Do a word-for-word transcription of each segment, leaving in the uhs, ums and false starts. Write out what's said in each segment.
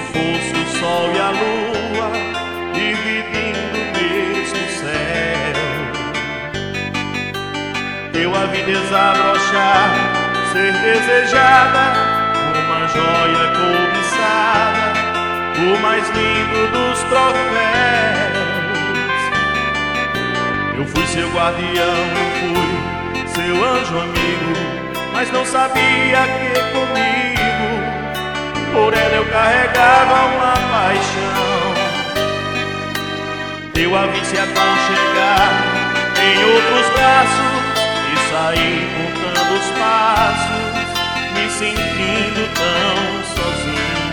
fosse o sol e a lua dividindo o mesmo céu, eu a vi desabrochar, ser desejada, uma joia cobiçada, o mais lindo dos troféus. Eu fui seu guardião, eu fui seu anjo amigo, mas não sabia que comigo, por ela eu carregava uma paixão. Eu a vi se aconchegar em outros braços e saí contando os passos, me sentindo tão sozinho.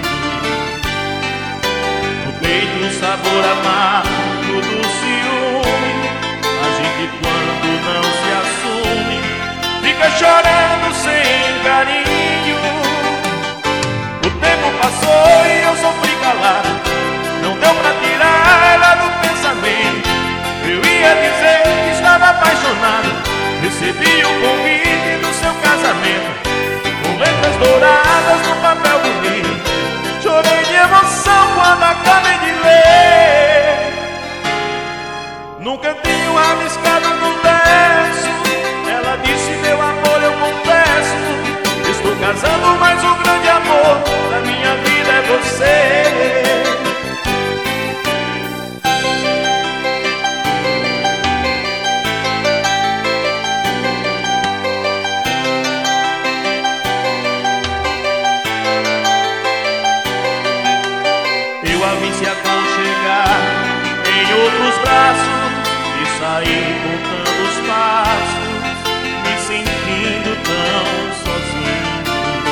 No peito um sabor amargo do ciúme, a gente quando não se assume fica chorando sem carinho. O tempo passou e eu sofri calado, não deu pra tirar ela do pensamento. Eu ia dizer que estava apaixonado, recebi o convite do seu casamento, com letras douradas no papel bonito. Chorei de emoção quando acabei de ler. Num cantinho arriscado no verso, ela disse: meu amor, eu confesso, estou casando, mas o grande amor da minha vida é você. Eu a vi se aconchegar em outros braços e saí contando os passos, me sentindo tão sozinho.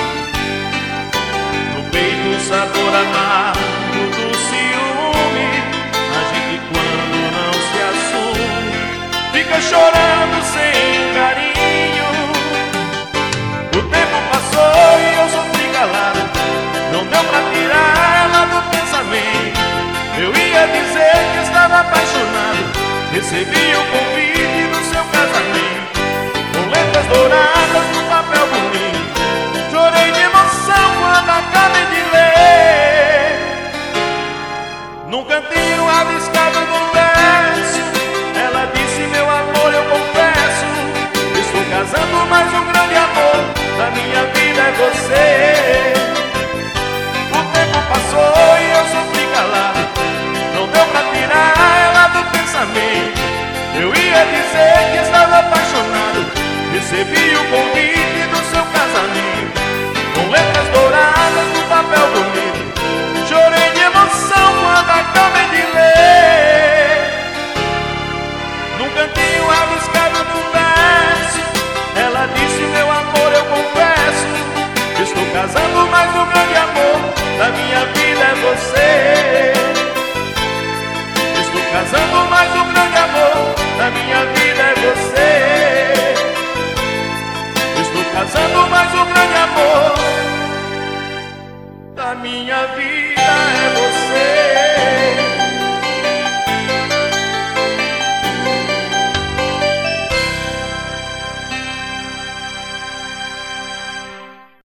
No peito o sabor amargo do ciúme, a gente quando não se assume fica chorando sem carinho. O tempo passou e eu sofri calado, não deu pra tirar ela do pensamento. Eu ia dizer que estava apaixonado, recebi o convite do seu casamento, com letras douradas no papel bonito. Chorei de emoção quando acabei de ler. Num cantinho arriscado no verso, ela disse: meu amor, eu confesso, estou casando, mas o grande amor da minha vida é você. O tempo passou e eu sofri calado, não deu pra tirar ela do pensamento. Eu ia dizer que estava apaixonado, recebi o convite do seu casamento, com letras douradas no papel bonito. Chorei de emoção quando acabei de ler. Num cantinho arriscado no verso, ela disse: meu amor, eu confesso, estou casando, mas o grande amor da minha vida